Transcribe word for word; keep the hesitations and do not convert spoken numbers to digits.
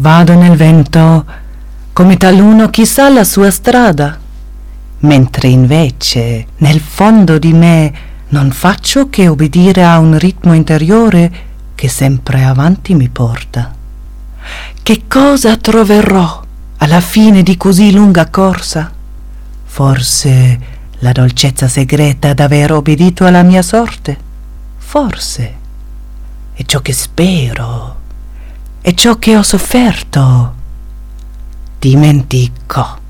Vado nel vento come taluno chissà la sua strada, mentre invece nel fondo di me non faccio che obbedire a un ritmo interiore che sempre avanti mi porta. Che cosa troverò alla fine di così lunga corsa? Forse la dolcezza segreta d'aver obbedito alla mia sorte? Forse. E ciò che spero, e ciò che ho sofferto, dimentico.